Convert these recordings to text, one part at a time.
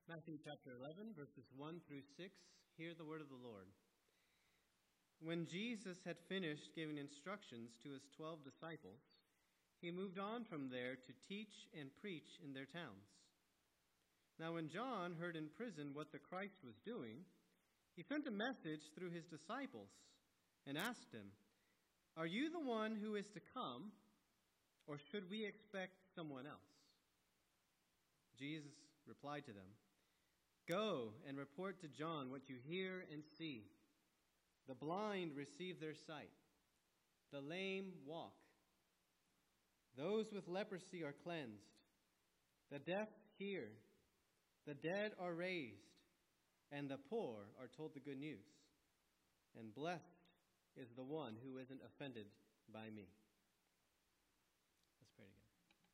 Matthew chapter 11, verses 1 through 6. Hear the word of the Lord. When Jesus had finished giving instructions to his 12 disciples, he moved on from there to teach and preach in their towns. Now when John heard in prison what the Christ was doing, he sent a message through his disciples and asked him, "Are you the one who is to come, or should we expect someone else?" Jesus replied to them, "Go and report to John what you hear and see. The blind receive their sight. The lame walk. Those with leprosy are cleansed. The deaf hear. The dead are raised. And the poor are told the good news. And blessed is the one who isn't offended by me." Let's pray together.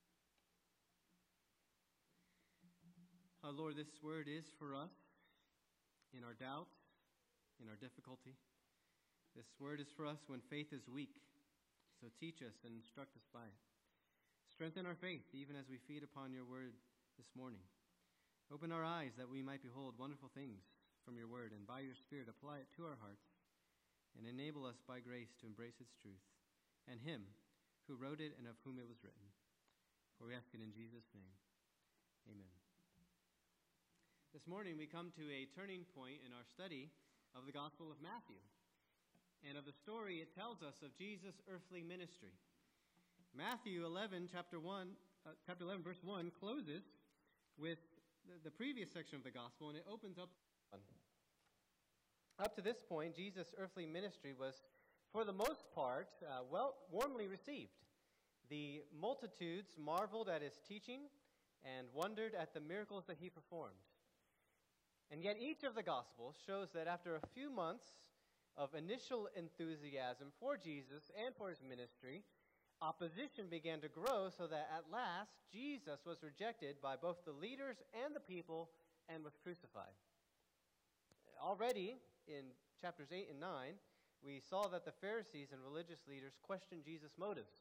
Our Lord, this word is for us in our doubt, in our difficulty. This word is for us when faith is weak. So teach us and instruct us by it. Strengthen our faith even as we feed upon your word this morning. Open our eyes that we might behold wonderful things from your word, and by your Spirit apply it to our hearts, and enable us by grace to embrace its truth, and him who wrote it and of whom it was written. For we ask it in Jesus' name. Amen. This morning we come to a turning point in our study of the Gospel of Matthew, and of the story it tells us of Jesus' earthly ministry. Matthew 11, chapter 11, verse 1 closes with the previous section of the Gospel, and it opens up. Up to this point, Jesus' earthly ministry was, for the most part, warmly received. The multitudes marveled at his teaching and wondered at the miracles that he performed. And yet each of the Gospels shows that after a few months of initial enthusiasm for Jesus and for his ministry, opposition began to grow so that at last Jesus was rejected by both the leaders and the people and was crucified. Already in chapters 8 and 9, we saw that the Pharisees and religious leaders questioned Jesus' motives.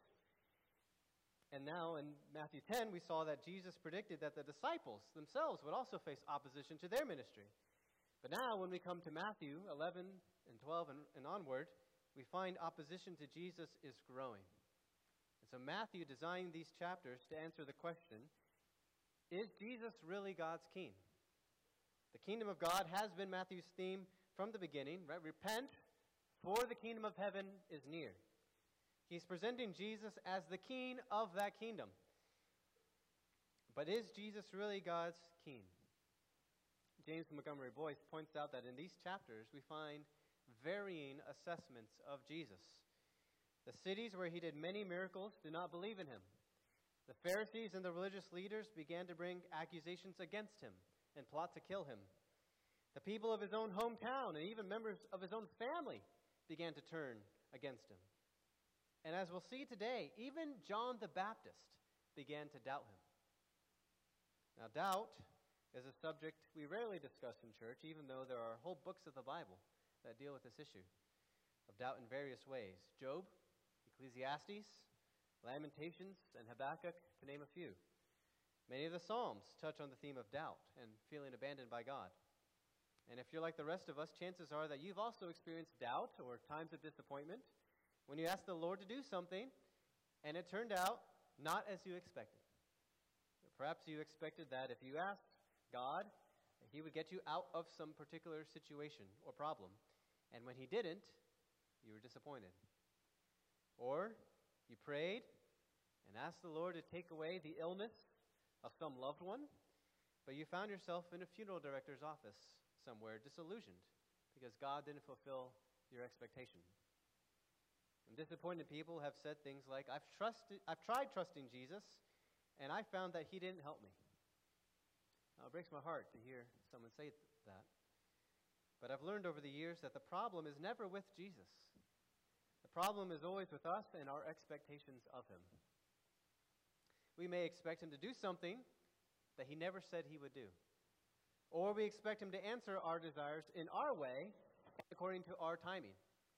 And now in Matthew 10, we saw that Jesus predicted that the disciples themselves would also face opposition to their ministry. But now when we come to Matthew 11 and 12 and onward, we find opposition to Jesus is growing. And so Matthew designed these chapters to answer the question, is Jesus really God's king? The kingdom of God has been Matthew's theme from the beginning, right? Repent, for the kingdom of heaven is near. He's presenting Jesus as the king of that kingdom. But is Jesus really God's king? James Montgomery Boyce points out that in these chapters we find varying assessments of Jesus. The cities where he did many miracles did not believe in him. The Pharisees and the religious leaders began to bring accusations against him and plot to kill him. The people of his own hometown and even members of his own family began to turn against him. And as we'll see today, even John the Baptist began to doubt him. Now, doubt is a subject we rarely discuss in church, even though there are whole books of the Bible that deal with this issue of doubt in various ways. Job, Ecclesiastes, Lamentations, and Habakkuk, to name a few. Many of the Psalms touch on the theme of doubt and feeling abandoned by God. And if you're like the rest of us, chances are that you've also experienced doubt or times of disappointment when you asked the Lord to do something and it turned out not as you expected. Perhaps you expected that if you asked God, he would get you out of some particular situation or problem. And when he didn't, you were disappointed. Or you prayed and asked the Lord to take away the illness of some loved one, but you found yourself in a funeral director's office somewhere disillusioned because God didn't fulfill your expectation. And disappointed people have said things like, I've tried trusting Jesus, and I found that he didn't help me. Now, it breaks my heart to hear someone say that. But I've learned over the years that the problem is never with Jesus. The problem is always with us and our expectations of him. We may expect him to do something that he never said he would do. Or we expect him to answer our desires in our way, according to our timing.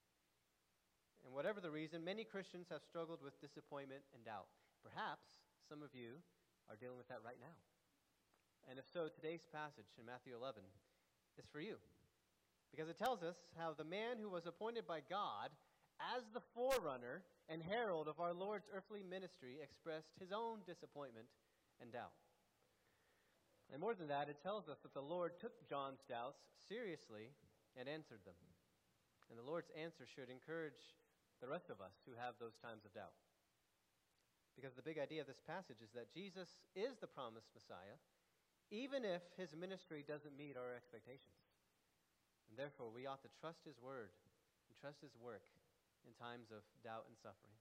And whatever the reason, many Christians have struggled with disappointment and doubt. Perhaps some of you are dealing with that right now. And if so, today's passage in Matthew 11 is for you. Because it tells us how the man who was appointed by God as the forerunner and herald of our Lord's earthly ministry expressed his own disappointment and doubt. And more than that, it tells us that the Lord took John's doubts seriously and answered them. And the Lord's answer should encourage the rest of us who have those times of doubt. Because the big idea of this passage is that Jesus is the promised Messiah, even if his ministry doesn't meet our expectations. And therefore, we ought to trust his word and trust his work in times of doubt and suffering.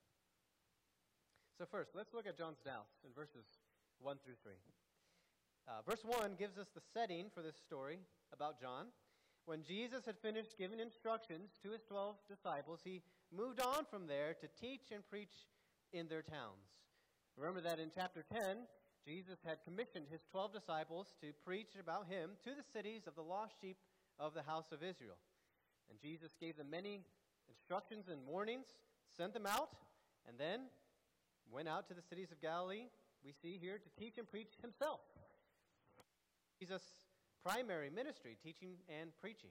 So first, let's look at John's doubts in verses 1 through 3. Verse 1 gives us the setting for this story about John. When Jesus had finished giving instructions to his 12 disciples, he moved on from there to teach and preach in their towns. Remember that in chapter 10, Jesus had commissioned his 12 disciples to preach about him to the cities of the lost sheep of the house of Israel. And Jesus gave them many instructions and warnings, sent them out, and then went out to the cities of Galilee, we see here, to teach and preach himself. Jesus' primary ministry, teaching and preaching.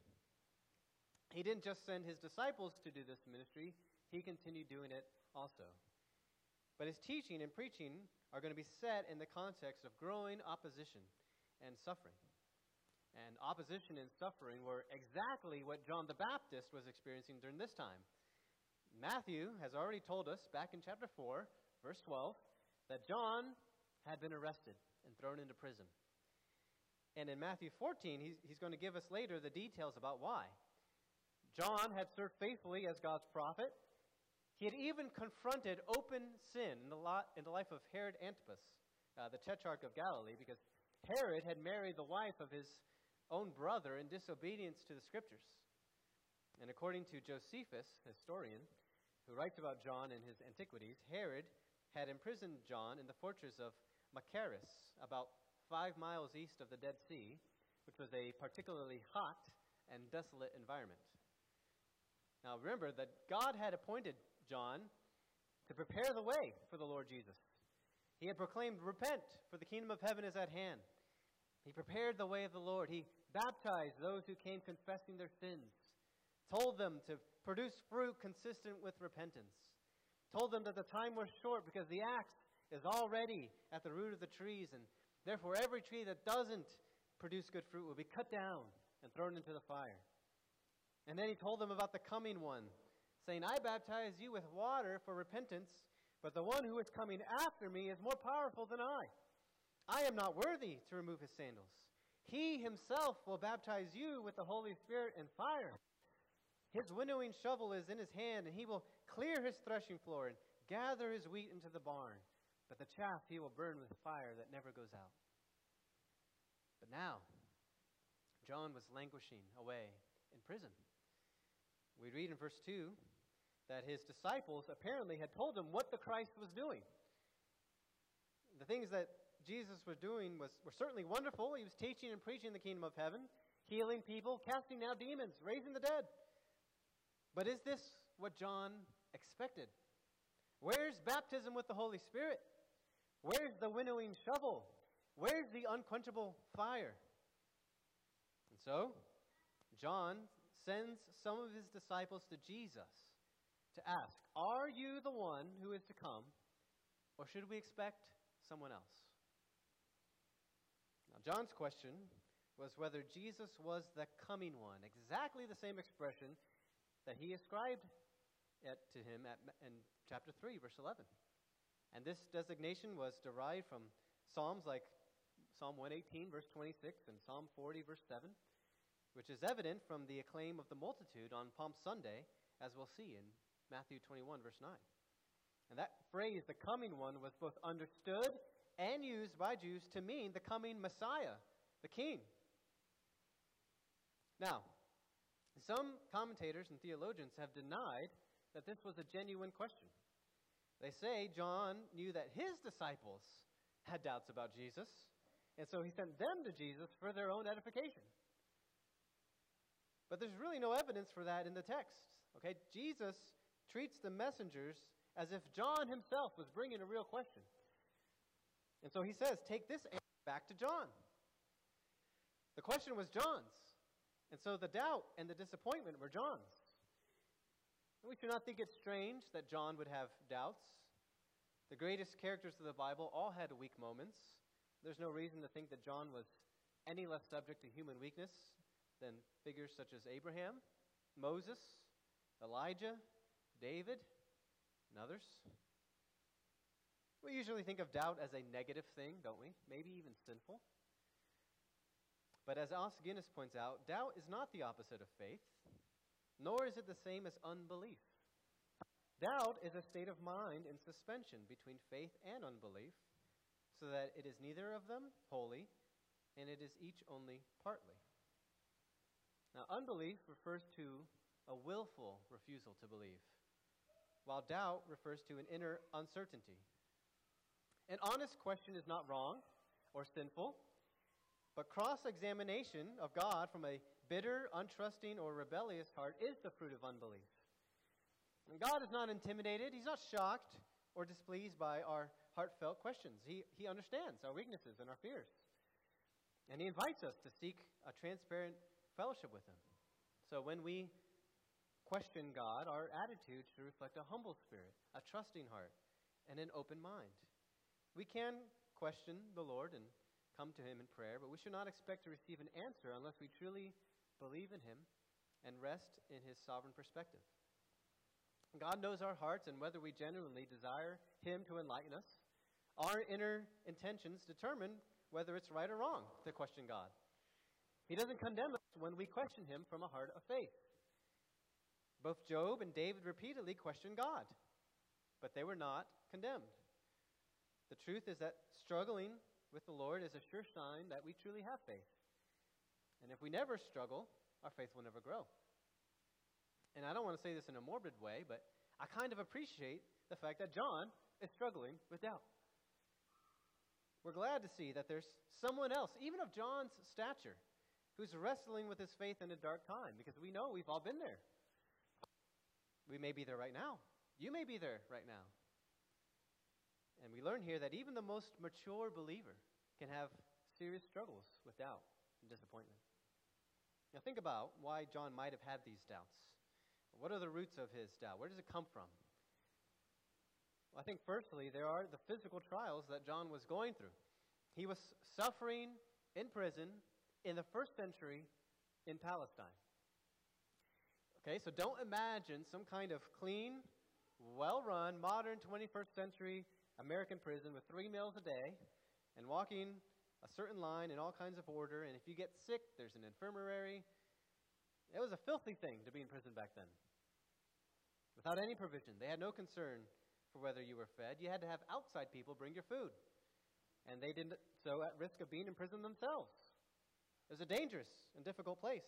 He didn't just send his disciples to do this ministry, he continued doing it also. But his teaching and preaching are going to be set in the context of growing opposition and suffering. And opposition and suffering were exactly what John the Baptist was experiencing during this time. Matthew has already told us back in chapter 4, verse 12, that John had been arrested and thrown into prison. And in Matthew 14, he's going to give us later the details about why. John had served faithfully as God's prophet. He had even confronted open sin in the life of Herod Antipas, the tetrarch of Galilee, because Herod had married the wife of his own brother in disobedience to the Scriptures. And according to Josephus, historian, who writes about John in his Antiquities, Herod had imprisoned John in the fortress of Machaerus, about 5 miles east of the Dead Sea, which was a particularly hot and desolate environment. Now remember that God had appointed John to prepare the way for the Lord Jesus. He had proclaimed, "Repent, for the kingdom of heaven is at hand." He prepared the way of the Lord. He baptized those who came confessing their sins, told them to produce fruit consistent with repentance, told them that the time was short because the axe is already at the root of the trees, and therefore every tree that doesn't produce good fruit will be cut down and thrown into the fire. And then he told them about the coming one, saying, "I baptize you with water for repentance, but the one who is coming after me is more powerful than I. I am not worthy to remove his sandals. He himself will baptize you with the Holy Spirit and fire. His winnowing shovel is in his hand, and he will clear his threshing floor and gather his wheat into the barn. But the chaff he will burn with fire that never goes out." But now, John was languishing away in prison. We read in verse 2 that his disciples apparently had told him what the Christ was doing. The things that Jesus was doing were certainly wonderful. He was teaching and preaching the kingdom of heaven, healing people, casting out demons, raising the dead. But is this what John expected? Where's baptism with the Holy Spirit? Where's the winnowing shovel? Where's the unquenchable fire? And so, John sends some of his disciples to Jesus to ask, "Are you the one who is to come, or should we expect someone else?" Now, John's question was whether Jesus was the coming one, exactly the same expression that he ascribed to him in chapter 3, verse 11. And this designation was derived from Psalms like Psalm 118, verse 26, and Psalm 40, verse 7, which is evident from the acclaim of the multitude on Palm Sunday, as we'll see in Matthew 21, verse 9. And that phrase, "the coming one," was both understood and used by Jews to mean the coming Messiah, the King. Now, some commentators and theologians have denied that this was a genuine question. They say John knew that his disciples had doubts about Jesus, and so he sent them to Jesus for their own edification. But there's really no evidence for that in the text. Okay, Jesus treats the messengers as if John himself was bringing a real question. And so he says, "Take this answer back to John. The question was John's. And so the doubt and the disappointment were John's. And we should not think it strange that John would have doubts. The greatest characters of the Bible all had weak moments. There's no reason to think that John was any less subject to human weakness than figures such as Abraham, Moses, Elijah, David, and others. We usually think of doubt as a negative thing, don't we? Maybe even sinful. But as Os Guinness points out, doubt is not the opposite of faith, nor is it the same as unbelief. Doubt is a state of mind in suspension between faith and unbelief, so that it is neither of them wholly, and it is each only partly. Now, unbelief refers to a willful refusal to believe, while doubt refers to an inner uncertainty. An honest question is not wrong or sinful, but cross-examination of God from a bitter, untrusting, or rebellious heart is the fruit of unbelief. And God is not intimidated. He's not shocked or displeased by our heartfelt questions. He understands our weaknesses and our fears. And He invites us to seek a transparent fellowship with Him. So when we question God, our attitude should reflect a humble spirit, a trusting heart, and an open mind. We can question the Lord and come to Him in prayer, but we should not expect to receive an answer unless we truly believe in Him and rest in His sovereign perspective. God knows our hearts, and whether we genuinely desire Him to enlighten us, our inner intentions determine whether it's right or wrong to question God. He doesn't condemn us when we question Him from a heart of faith. Both Job and David repeatedly questioned God, but they were not condemned. The truth is that struggling with the Lord is a sure sign that we truly have faith. And if we never struggle, our faith will never grow. And I don't want to say this in a morbid way, but I kind of appreciate the fact that John is struggling with doubt. We're glad to see that there's someone else, even of John's stature, who's wrestling with his faith in a dark time, because we know we've all been there. We may be there right now. You may be there right now. And we learn here that even the most mature believer can have serious struggles with doubt and disappointment. Now think about why John might have had these doubts. What are the roots of his doubt? Where does it come from? Well, I think firstly, there are the physical trials that John was going through. He was suffering in prison in the first century in Palestine. Okay, so don't imagine some kind of clean, well-run, modern 21st century American prison with 3 meals a day and walking a certain line in all kinds of order. And if you get sick, there's an infirmary. It was a filthy thing to be in prison back then. Without any provision. They had no concern for whether you were fed. You had to have outside people bring your food. And they did so at risk of being in prison themselves. It was a dangerous and difficult place.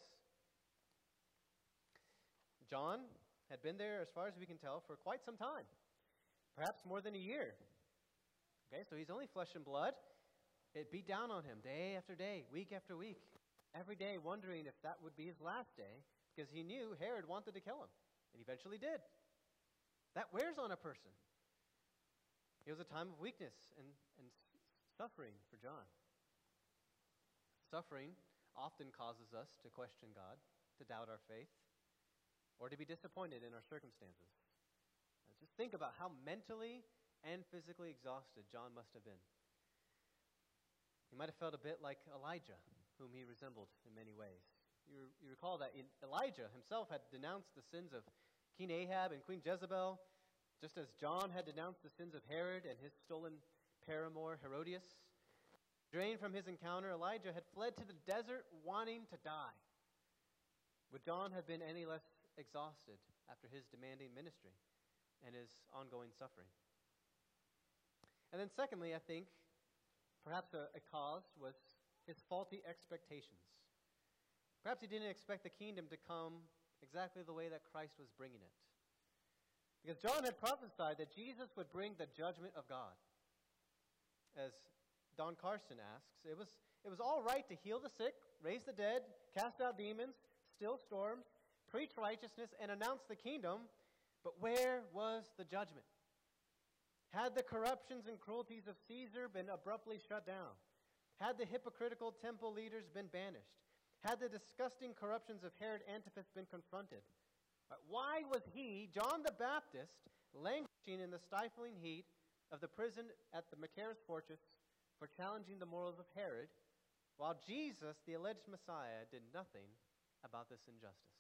John had been there, as far as we can tell, for quite some time. Perhaps more than a year. Okay, so he's only flesh and blood. It beat down on him day after day, week after week, every day wondering if that would be his last day, because he knew Herod wanted to kill him, and eventually did. That wears on a person. It was a time of weakness and suffering for John. Suffering often causes us to question God, to doubt our faith, or to be disappointed in our circumstances. Just think about how mentally and physically exhausted John must have been. He might have felt a bit like Elijah, whom he resembled in many ways. You recall that Elijah himself had denounced the sins of King Ahab and Queen Jezebel, just as John had denounced the sins of Herod and his stolen paramour Herodias. Drained from his encounter, Elijah had fled to the desert wanting to die. Would John have been any less exhausted after his demanding ministry and his ongoing suffering? And then secondly, I think perhaps a cause was his faulty expectations. Perhaps he didn't expect the kingdom to come exactly the way that Christ was bringing it. Because John had prophesied that Jesus would bring the judgment of God. As Don Carson asks, it was all right to heal the sick, raise the dead, cast out demons, still storms, preach righteousness, and announce the kingdom, but where was the judgment? Had the corruptions and cruelties of Caesar been abruptly shut down? Had the hypocritical temple leaders been banished? had the disgusting corruptions of Herod Antipas been confronted? Why was he, John the Baptist, languishing in the stifling heat of the prison at the Machaerus Fortress for challenging the morals of Herod, while Jesus, the alleged Messiah, did nothing about this injustice?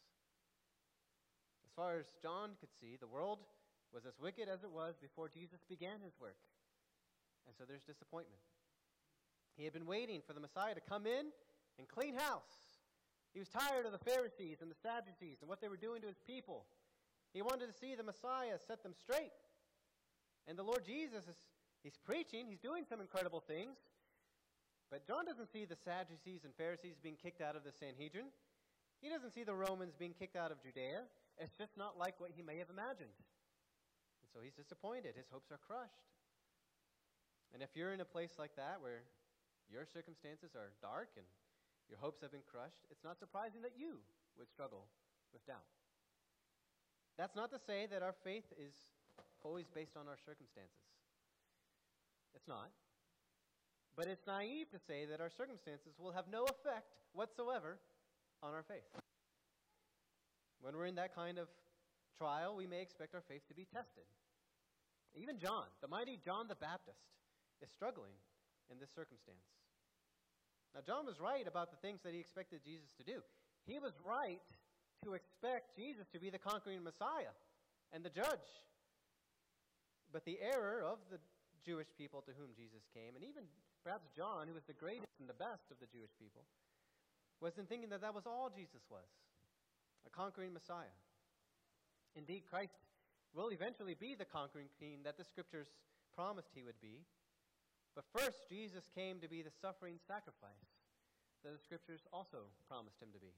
As far as John could see, the world was as wicked as it was before Jesus began his work. And so there's disappointment. He had been waiting for the Messiah to come in and clean house. He was tired of the Pharisees and the Sadducees and what they were doing to his people. He wanted to see the Messiah set them straight. And the Lord Jesus, he's preaching, he's doing some incredible things. But John doesn't see the Sadducees and Pharisees being kicked out of the Sanhedrin. He doesn't see the Romans being kicked out of Judea. It's just not like what he may have imagined. And so he's disappointed. His hopes are crushed. And if you're in a place like that where your circumstances are dark and your hopes have been crushed, it's not surprising that you would struggle with doubt. That's not to say that our faith is always based on our circumstances. It's not. But it's naive to say that our circumstances will have no effect whatsoever on our faith. When we're in that kind of trial, we may expect our faith to be tested. Even John, the mighty John the Baptist, is struggling in this circumstance. Now, John was right about the things that he expected Jesus to do. He was right to expect Jesus to be the conquering Messiah and the judge. But the error of the Jewish people to whom Jesus came, and even perhaps John, who was the greatest and the best of the Jewish people, was in thinking that that was all Jesus was, a conquering Messiah. Indeed, Christ will eventually be the conquering king that the Scriptures promised he would be. But first, Jesus came to be the suffering sacrifice that the Scriptures also promised him to be.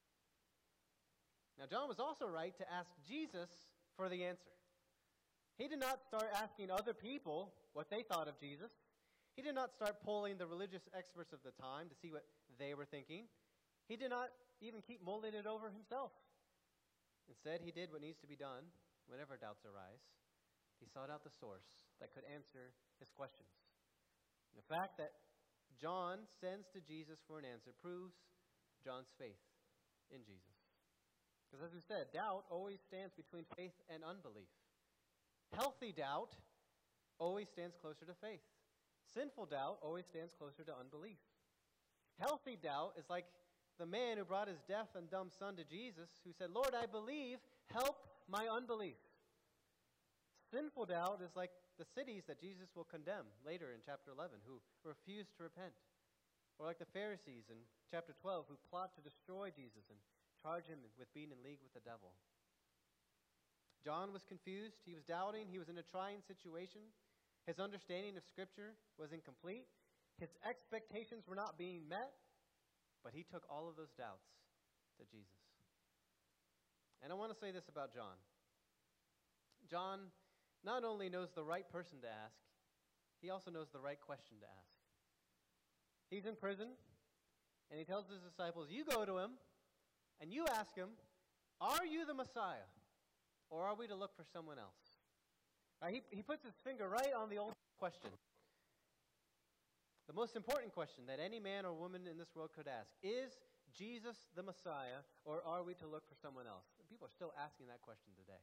Now, John was also right to ask Jesus for the answer. He did not start asking other people what they thought of Jesus. He did not start polling the religious experts of the time to see what they were thinking. He did not even keep mulling it over himself. Instead, he did what needs to be done whenever doubts arise. He sought out the source that could answer his questions. The fact that John sends to Jesus for an answer proves John's faith in Jesus. Because as we said, doubt always stands between faith and unbelief. Healthy doubt always stands closer to faith. Sinful doubt always stands closer to unbelief. Healthy doubt is like the man who brought his deaf and dumb son to Jesus, who said, "Lord, I believe, help my unbelief." Sinful doubt is like the cities that Jesus will condemn later in chapter 11, who refuse to repent. Or like the Pharisees in chapter 12, who plot to destroy Jesus and charge him with being in league with the devil. John was confused. He was doubting. He was in a trying situation. His understanding of Scripture was incomplete. His expectations were not being met. But he took all of those doubts to Jesus. And I want to say this about John. John not only knows the right person to ask, he also knows the right question to ask. He's in prison, and he tells his disciples, "You go to him, and you ask him, 'Are you the Messiah, or are we to look for someone else?'" He puts his finger right on the old question. The most important question that any man or woman in this world could ask: is Jesus the Messiah, or are we to look for someone else? People are still asking that question today.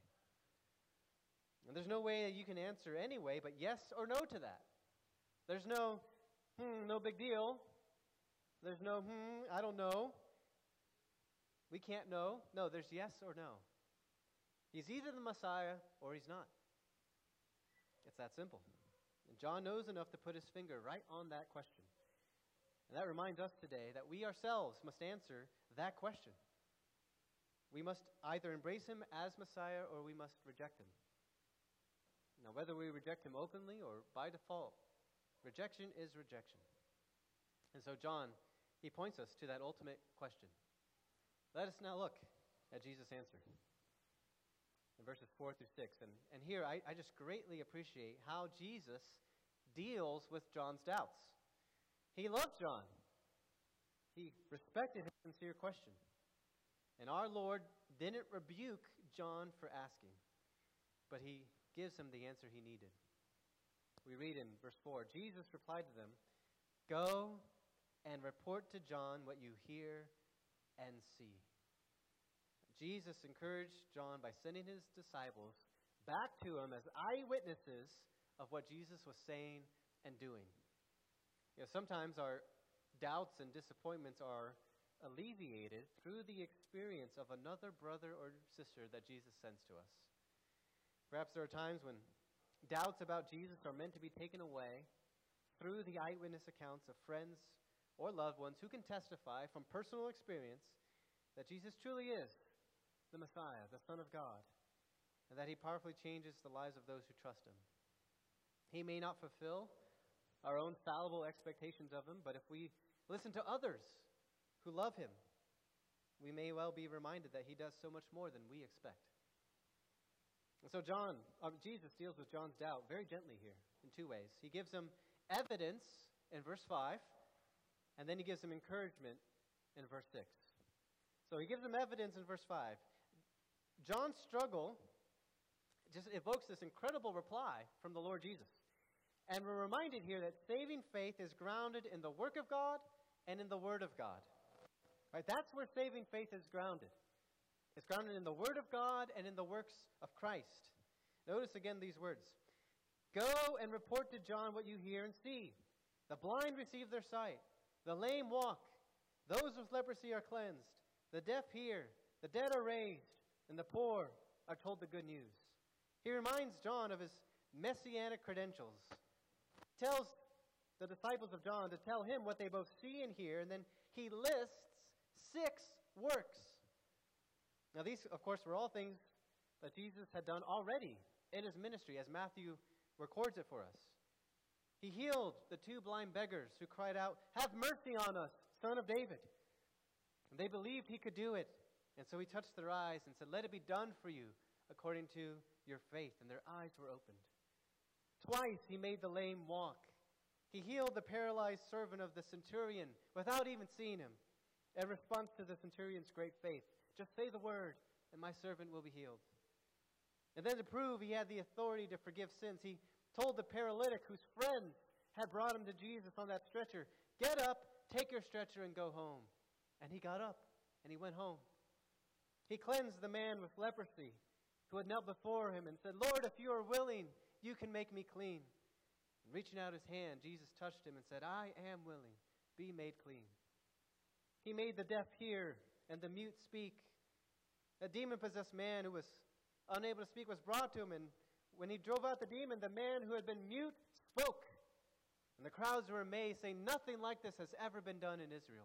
And there's no way that you can answer anyway but yes or no to that. There's no, no big deal. There's no, I don't know. We can't know. No, there's yes or no. He's either the Messiah or he's not. It's that simple. And John knows enough to put his finger right on that question. And that reminds us today that we ourselves must answer that question. We must either embrace him as Messiah or we must reject him. Now, whether we reject him openly or by default, rejection is rejection. And so John, he points us to that ultimate question. Let us now look at Jesus' answer in verses 4 through 6. And here I just greatly appreciate how Jesus deals with John's doubts. He loved John. He respected his sincere question. And our Lord didn't rebuke John for asking, but he gives him the answer he needed. We read in verse 4, Jesus replied to them, "Go and report to John what you hear and see. Jesus encouraged John by sending his disciples back to him as eyewitnesses of what Jesus was saying and doing. Sometimes our doubts and disappointments are alleviated through the experience of another brother or sister that Jesus sends to us. Perhaps there are times when doubts about Jesus are meant to be taken away through the eyewitness accounts of friends or loved ones who can testify from personal experience that Jesus truly is the Messiah, the Son of God, and that he powerfully changes the lives of those who trust him. He may not fulfill our own fallible expectations of him, but if we listen to others who love him, we may well be reminded that he does so much more than we expect. And so Jesus deals with John's doubt very gently here in two ways. He gives him evidence in verse 5, and then he gives him encouragement in verse 6. So he gives him evidence in verse 5. John's struggle just evokes this incredible reply from the Lord Jesus. And we're reminded here that saving faith is grounded in the work of God and in the Word of God. Right? That's where saving faith is grounded. It's grounded in the Word of God and in the works of Christ. Notice again these words. Go and report to John what you hear and see. The blind receive their sight. The lame walk. Those with leprosy are cleansed. The deaf hear. The dead are raised. And the poor are told the good news. He reminds John of his messianic credentials. Tells the disciples of John to tell him what they both see and hear, and then he lists 6 works. Now these, of course, were all things that Jesus had done already in his ministry, as Matthew records it for us. He healed the 2 blind beggars who cried out, "Have mercy on us, Son of David." And they believed he could do it. And so he touched their eyes and said, "Let it be done for you according to your faith." And their eyes were opened. Twice he made the lame walk. He healed the paralyzed servant of the centurion without even seeing him. In response to the centurion's great faith, just say the word and my servant will be healed. And then to prove he had the authority to forgive sins, he told the paralytic whose friends had brought him to Jesus on that stretcher, "Get up, take your stretcher and go home." And he got up and he went home. He cleansed the man with leprosy who had knelt before him and said, "Lord, if you are willing, you can make me clean." And reaching out his hand, Jesus touched him and said, "I am willing. Be made clean." He made the deaf hear and the mute speak. A demon-possessed man who was unable to speak was brought to him, and when he drove out the demon, the man who had been mute spoke. And the crowds were amazed, saying, "Nothing like this has ever been done in Israel."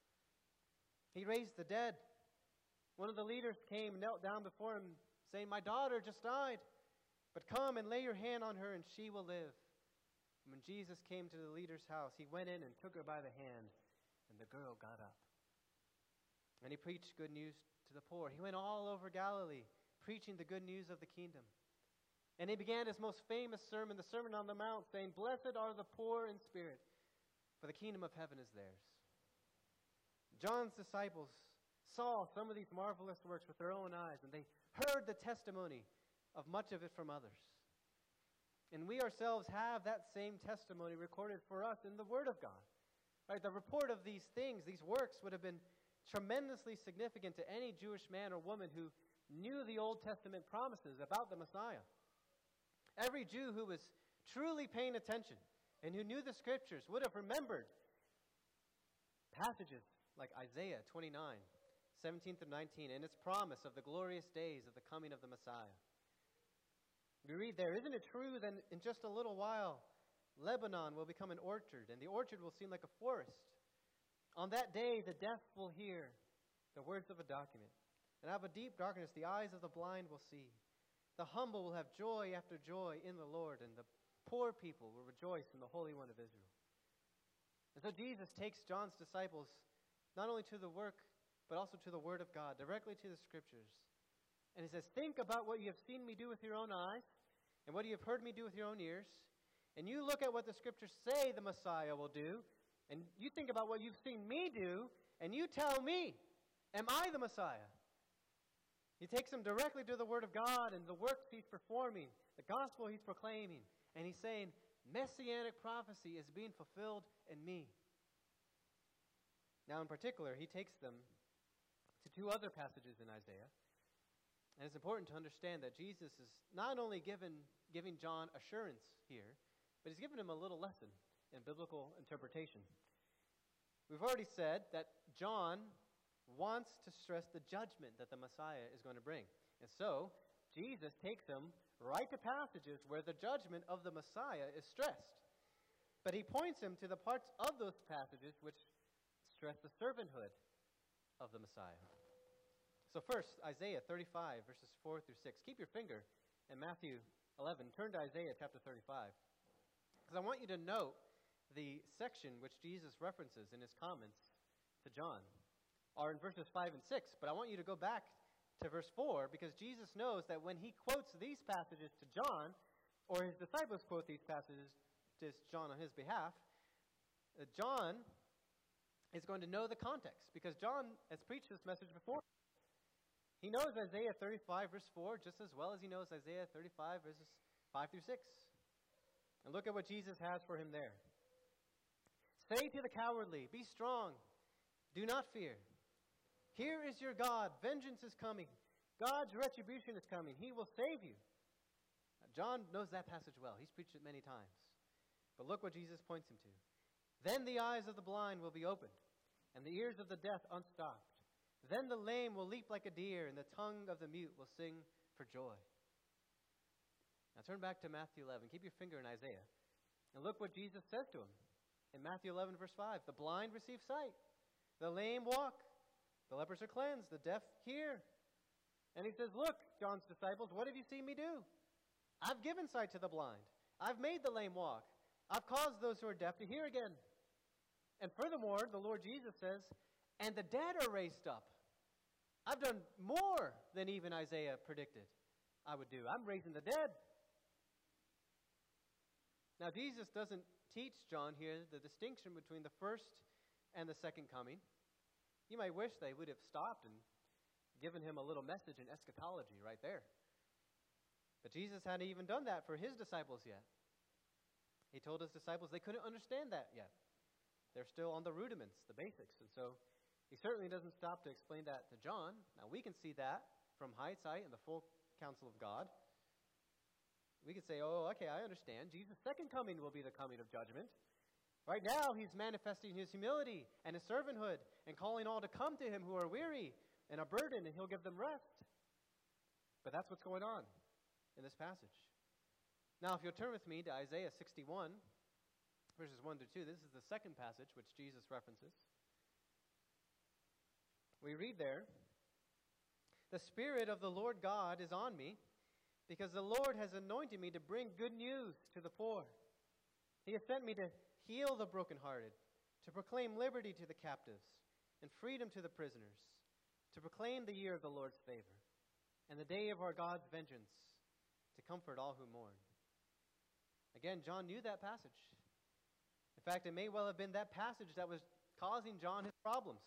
He raised the dead. One of the leaders came, knelt down before him, saying, "My daughter just died, but come and lay your hand on her and she will live." And when Jesus came to the leader's house, he went in and took her by the hand, and the girl got up. And he preached good news to the poor. He went all over Galilee, preaching the good news of the kingdom. And he began his most famous sermon, the Sermon on the Mount, saying, "Blessed are the poor in spirit, for the kingdom of heaven is theirs." John's disciples saw some of these marvelous works with their own eyes, and they heard the testimony of much of it from others. And we ourselves have that same testimony recorded for us in the Word of God. Right? The report of these things, these works, would have been tremendously significant to any Jewish man or woman who knew the Old Testament promises about the Messiah. Every Jew who was truly paying attention and who knew the Scriptures would have remembered passages like Isaiah 29, 17 through 19, and its promise of the glorious days of the coming of the Messiah. We read there, "Isn't it true that in just a little while Lebanon will become an orchard, and the orchard will seem like a forest? On that day the deaf will hear the words of a document, and out of a deep darkness the eyes of the blind will see. The humble will have joy after joy in the Lord, and the poor people will rejoice in the Holy One of Israel." And so Jesus takes John's disciples not only to the work, but also to the Word of God, directly to the Scriptures. And he says, think about what you have seen me do with your own eyes, and what you have heard me do with your own ears, and you look at what the Scriptures say the Messiah will do, and you think about what you've seen me do, and you tell me, am I the Messiah? He takes them directly to the Word of God and the works he's performing, the gospel he's proclaiming, and he's saying, Messianic prophecy is being fulfilled in me. Now, in particular, he takes them to two other passages in Isaiah. And it's important to understand that Jesus is not only giving John assurance here, but he's given him a little lesson in biblical interpretation. We've already said that John wants to stress the judgment that the Messiah is going to bring. And so, Jesus takes him right to passages where the judgment of the Messiah is stressed. But he points him to the parts of those passages which stress the servanthood of the Messiah. So first, Isaiah 35, verses 4 through 6. Keep your finger in Matthew 11. Turn to Isaiah chapter 35. Because I want you to note the section which Jesus references in his comments to John are in verses 5 and 6. But I want you to go back to verse 4, because Jesus knows that when he quotes these passages to John, or his disciples quote these passages to John on his behalf, John is going to know the context, because John has preached this message before. He knows Isaiah 35, verse 4, just as well as he knows Isaiah 35, verses 5 through 6. And look at what Jesus has for him there. Say to the cowardly, be strong, do not fear. Here is your God, vengeance is coming. God's retribution is coming. He will save you. Now, John knows that passage well. He's preached it many times. But look what Jesus points him to. Then the eyes of the blind will be opened, and the ears of the deaf unstopped. Then the lame will leap like a deer, and the tongue of the mute will sing for joy. Now turn back to Matthew 11. Keep your finger in Isaiah. And look what Jesus says to him. In Matthew 11, verse 5, the blind receive sight. The lame walk. The lepers are cleansed. The deaf hear. And he says, look, John's disciples, what have you seen me do? I've given sight to the blind. I've made the lame walk. I've caused those who are deaf to hear again. And furthermore, the Lord Jesus says, and the dead are raised up. I've done more than even Isaiah predicted I would do. I'm raising the dead. Now, Jesus doesn't teach John here the distinction between the first and the second coming. You might wish they would have stopped and given him a little message in eschatology right there. But Jesus hadn't even done that for his disciples yet. He told his disciples they couldn't understand that yet. They're still on the rudiments, the basics. And so he certainly doesn't stop to explain that to John. Now, we can see that from hindsight and the full counsel of God. We could say, oh, okay, I understand. Jesus' second coming will be the coming of judgment. Right now, he's manifesting his humility and his servanthood and calling all to come to him who are weary and are burdened, and he'll give them rest. But that's what's going on in this passage. Now, if you'll turn with me to Isaiah 61, verses 1 through 2, this is the second passage which Jesus references. We read there, the Spirit of the Lord God is on me, because the Lord has anointed me to bring good news to the poor. He has sent me to heal the brokenhearted, to proclaim liberty to the captives, and freedom to the prisoners, to proclaim the year of the Lord's favor, and the day of our God's vengeance, to comfort all who mourn. Again, John knew that passage. In fact, it may well have been that passage that was causing John his problems.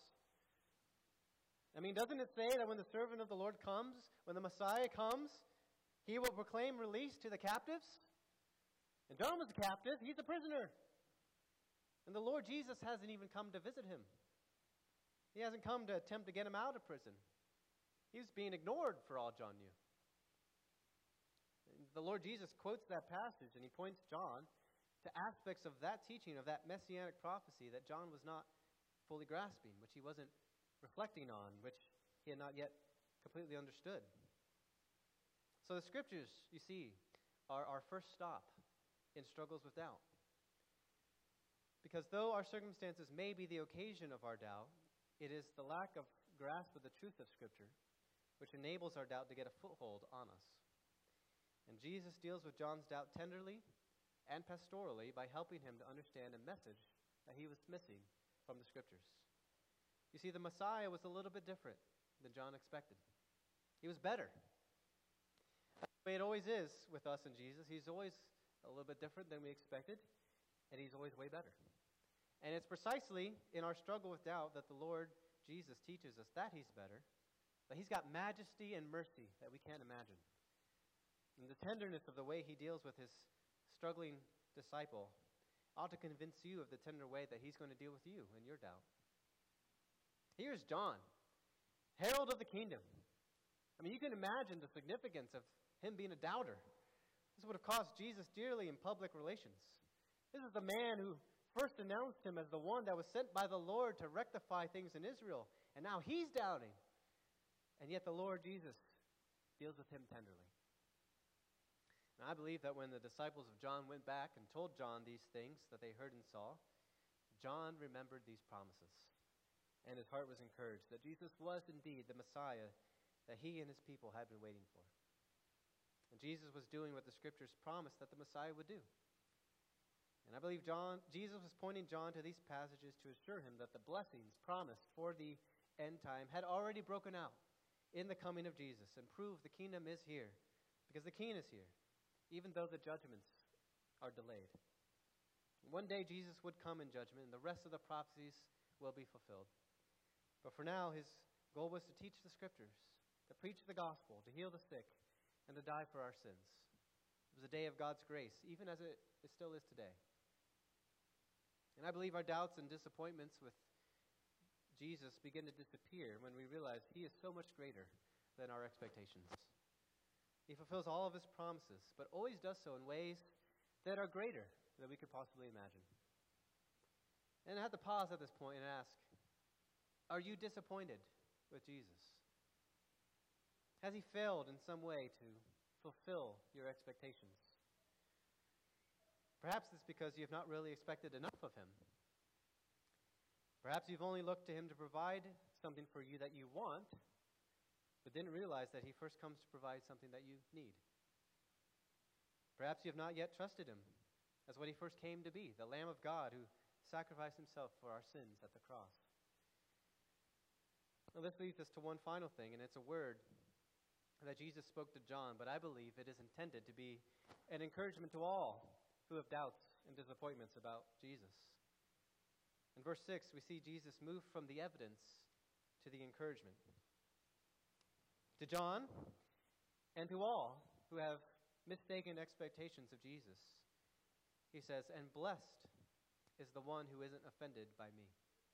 I mean, doesn't it say that when the servant of the Lord comes, when the Messiah comes, he will proclaim release to the captives? And John was a captive. He's a prisoner. And the Lord Jesus hasn't even come to visit him. He hasn't come to attempt to get him out of prison. He was being ignored for all John knew. And the Lord Jesus quotes that passage, and he points John to aspects of that teaching, of that messianic prophecy that John was not fully grasping, which he wasn't reflecting on, which he had not yet completely understood. So the Scriptures, you see, are our first stop in struggles with doubt. Because though our circumstances may be the occasion of our doubt, it is the lack of grasp of the truth of Scripture which enables our doubt to get a foothold on us. And Jesus deals with John's doubt tenderly and pastorally by helping him to understand a message that he was missing from the Scriptures. You see, the Messiah was a little bit different than John expected. He was better. That's the way it always is with us and Jesus. He's always a little bit different than we expected, and he's always way better. And it's precisely in our struggle with doubt that the Lord Jesus teaches us that he's better, that he's got majesty and mercy that we can't imagine. And the tenderness of the way he deals with his struggling disciple ought to convince you of the tender way that he's going to deal with you in your doubt. Here's John. herald of the kingdom. I mean, you can imagine the significance of him being a doubter. This would have cost Jesus dearly in public relations. This is the man who first announced him as the one that was sent by the Lord to rectify things in Israel. And now he's doubting. And yet the Lord Jesus deals with him tenderly. And I believe that when the disciples of John went back and told John these things that they heard and saw, John remembered these promises. And his heart was encouraged that Jesus was indeed the Messiah that he and his people had been waiting for. And Jesus was doing what the Scriptures promised that the Messiah would do. And I believe Jesus was pointing John to these passages to assure him that the blessings promised for the end time had already broken out in the coming of Jesus and proved the kingdom is here, because the king is here, even though the judgments are delayed. One day Jesus would come in judgment, and the rest of the prophecies will be fulfilled. But for now, his goal was to teach the Scriptures, to preach the gospel, to heal the sick, and to die for our sins. It was a day of God's grace, even as it still is today. And I believe our doubts and disappointments with Jesus begin to disappear when we realize he is so much greater than our expectations. He fulfills all of his promises, but always does so in ways that are greater than we could possibly imagine. And I have to pause at this point and ask, are you disappointed with Jesus? Has he failed in some way to fulfill your expectations? Perhaps it's because you have not really expected enough of him. Perhaps you've only looked to him to provide something for you that you want, but didn't realize that he first comes to provide something that you need. Perhaps you have not yet trusted him as what he first came to be, the Lamb of God who sacrificed himself for our sins at the cross. Now, this leads us to one final thing, and it's a word that Jesus spoke to John, but I believe it is intended to be an encouragement to all who have doubts and disappointments about Jesus. In verse 6, we see Jesus move from the evidence to the encouragement. To John and to all who have mistaken expectations of Jesus, he says, "And blessed is the one who isn't offended by me."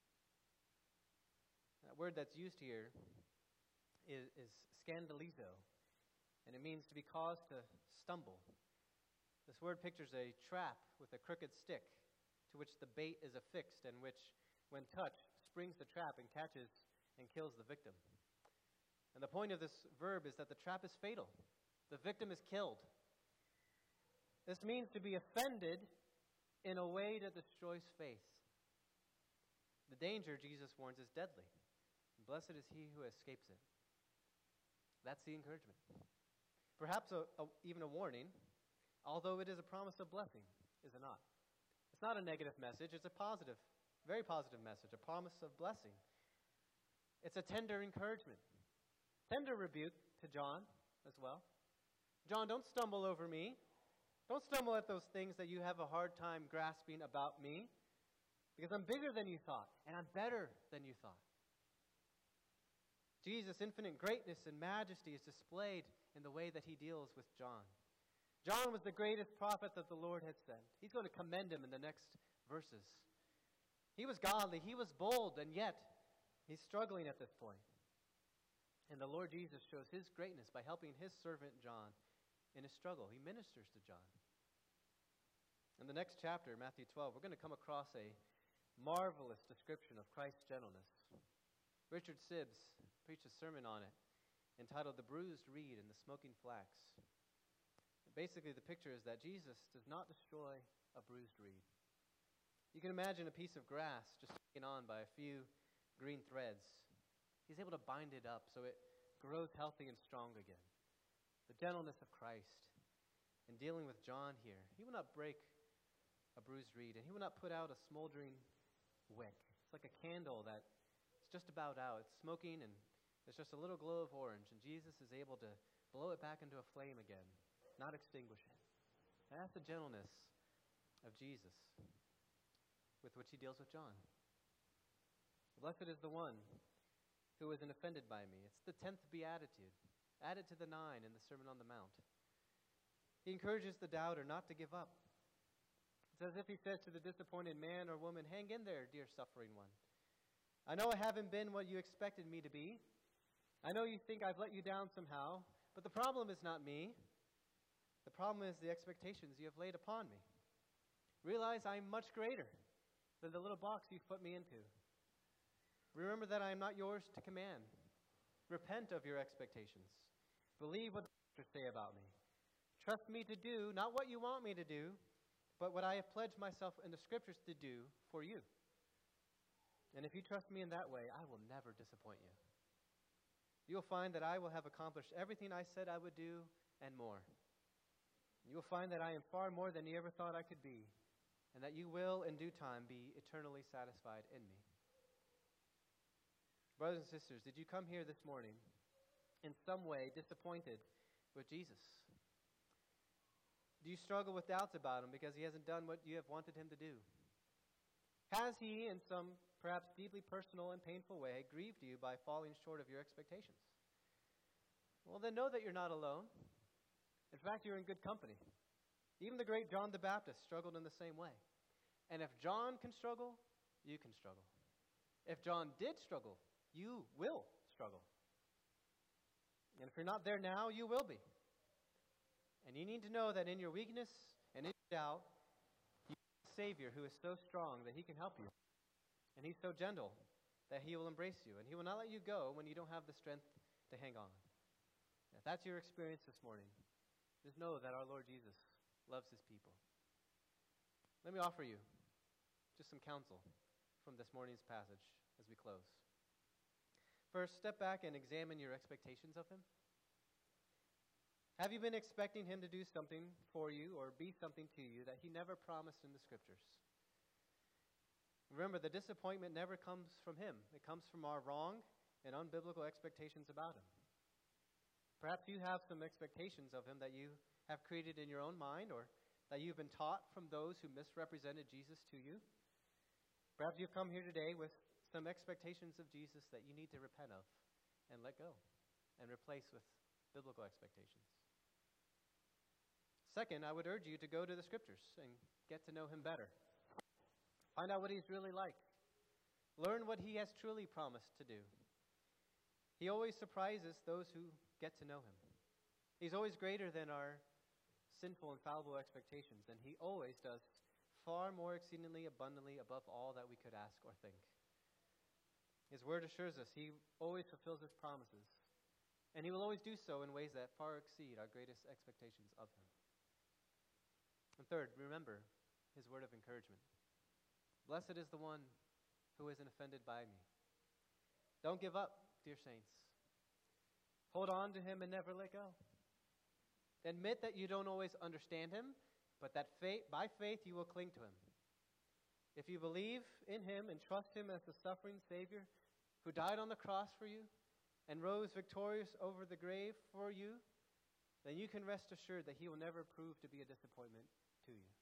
That word that's used here is scandalizo, and it means to be caused to stumble. This word pictures a trap with a crooked stick to which the bait is affixed and which, when touched, springs the trap and catches and kills the victim. And the point of this verb is that the trap is fatal. The victim is killed. This means to be offended in a way that destroys faith. The danger, Jesus warns, is deadly. Blessed is he who escapes it. That's the encouragement. Perhaps even a warning, although it is a promise of blessing, is it not? It's not a negative message. It's a positive, very positive message, a promise of blessing. It's a tender encouragement, tender rebuke to John as well. John, don't stumble over me. Don't stumble at those things that you have a hard time grasping about me, because I'm bigger than you thought, and I'm better than you thought. Jesus' infinite greatness and majesty is displayed in the way that he deals with John. John was the greatest prophet that the Lord had sent. He's going to commend him in the next verses. He was godly, he was bold, and yet he's struggling at this point. And the Lord Jesus shows his greatness by helping his servant John in his struggle. He ministers to John. In the next chapter, Matthew 12, we're going to come across a marvelous description of Christ's gentleness. Richard Sibbes preached a sermon on it entitled "The Bruised Reed and the Smoking Flax." Basically, the picture is that Jesus does not destroy a bruised reed. You can imagine a piece of grass just hanging on by a few green threads. He's able to bind it up so it grows healthy and strong again. The gentleness of Christ in dealing with John here. He will not break a bruised reed, and he will not put out a smoldering wick. It's like a candle that it's just about out. It's smoking, and there's just a little glow of orange, and Jesus is able to blow it back into a flame again, not extinguish it. That's the gentleness of Jesus with which he deals with John. Blessed is the one who isn't offended by me. It's the 10th beatitude, added to the 9 in the Sermon on the Mount. He encourages the doubter not to give up. It's as if he says to the disappointed man or woman, "Hang in there, dear suffering one. I know I haven't been what you expected me to be, I know you think I've let you down somehow, but the problem is not me. The problem is the expectations you have laid upon me. Realize I am much greater than the little box you've put me into. Remember that I am not yours to command. Repent of your expectations. Believe what the scriptures say about me. Trust me to do not what you want me to do, but what I have pledged myself in the scriptures to do for you. And if you trust me in that way, I will never disappoint you. You will find that I will have accomplished everything I said I would do and more. You will find that I am far more than you ever thought I could be, and that you will, in due time, be eternally satisfied in me. Brothers and sisters, did you come here this morning in some way disappointed with Jesus? Do you struggle with doubts about him because he hasn't done what you have wanted him to do? Has he, in some perhaps deeply personal and painful way, grieved you by falling short of your expectations? Well, then know that you're not alone. In fact, you're in good company. Even the great John the Baptist struggled in the same way. And if John can struggle, you can struggle. If John did struggle, you will struggle. And if you're not there now, you will be. And you need to know that in your weakness and in your doubt, you have a Savior who is so strong that he can help you. And he's so gentle that he will embrace you. And he will not let you go when you don't have the strength to hang on. If that's your experience this morning, just know that our Lord Jesus loves his people. Let me offer you just some counsel from this morning's passage as we close. First, step back and examine your expectations of him. Have you been expecting him to do something for you or be something to you that he never promised in the scriptures? Remember, the disappointment never comes from him. It comes from our wrong and unbiblical expectations about him. Perhaps you have some expectations of him that you have created in your own mind or that you've been taught from those who misrepresented Jesus to you. Perhaps you've come here today with some expectations of Jesus that you need to repent of and let go and replace with biblical expectations. Second, I would urge you to go to the scriptures and get to know him better. Find out what he's really like. Learn what he has truly promised to do. He always surprises those who get to know him. He's always greater than our sinful and fallible expectations, and he always does far more exceedingly abundantly above all that we could ask or think. His word assures us he always fulfills his promises, and he will always do so in ways that far exceed our greatest expectations of him. And third, remember his word of encouragement. Blessed is the one who isn't offended by me. Don't give up, dear saints. Hold on to him and never let go. Admit that you don't always understand him, but that by faith you will cling to him. If you believe in him and trust him as the suffering Savior who died on the cross for you and rose victorious over the grave for you, then you can rest assured that he will never prove to be a disappointment to you.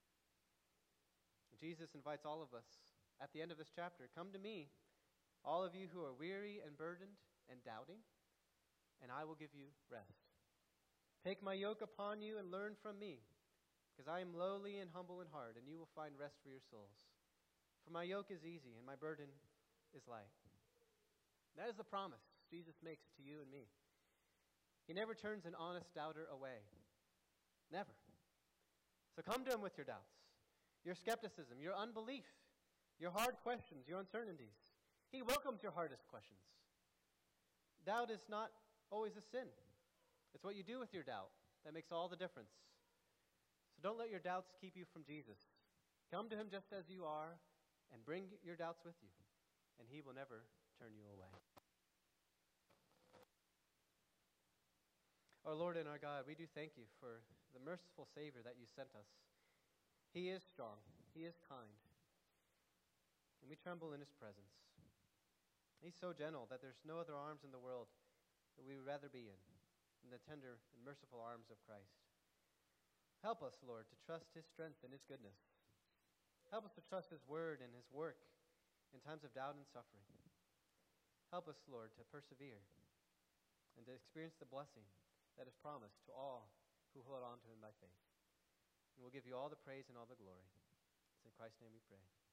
Jesus invites all of us at the end of this chapter, come to me, all of you who are weary and burdened and doubting, and I will give you rest. Take my yoke upon you and learn from me, because I am lowly and humble in heart, and you will find rest for your souls. For my yoke is easy and my burden is light. That is the promise Jesus makes to you and me. He never turns an honest doubter away. Never. So come to him with your doubts, your skepticism, your unbelief, your hard questions, your uncertainties. He welcomes your hardest questions. Doubt is not always a sin. It's what you do with your doubt that makes all the difference. So don't let your doubts keep you from Jesus. Come to him just as you are and bring your doubts with you, and he will never turn you away. Our Lord and our God, we do thank you for the merciful Savior that you sent us. He is strong. He is kind. And we tremble in his presence. He's so gentle that there's no other arms in the world that we would rather be in the tender and merciful arms of Christ. Help us, Lord, to trust his strength and his goodness. Help us to trust his word and his work in times of doubt and suffering. Help us, Lord, to persevere and to experience the blessing that is promised to all who hold on to him by faith. And we'll give you all the praise and all the glory. It's in Christ's name we pray.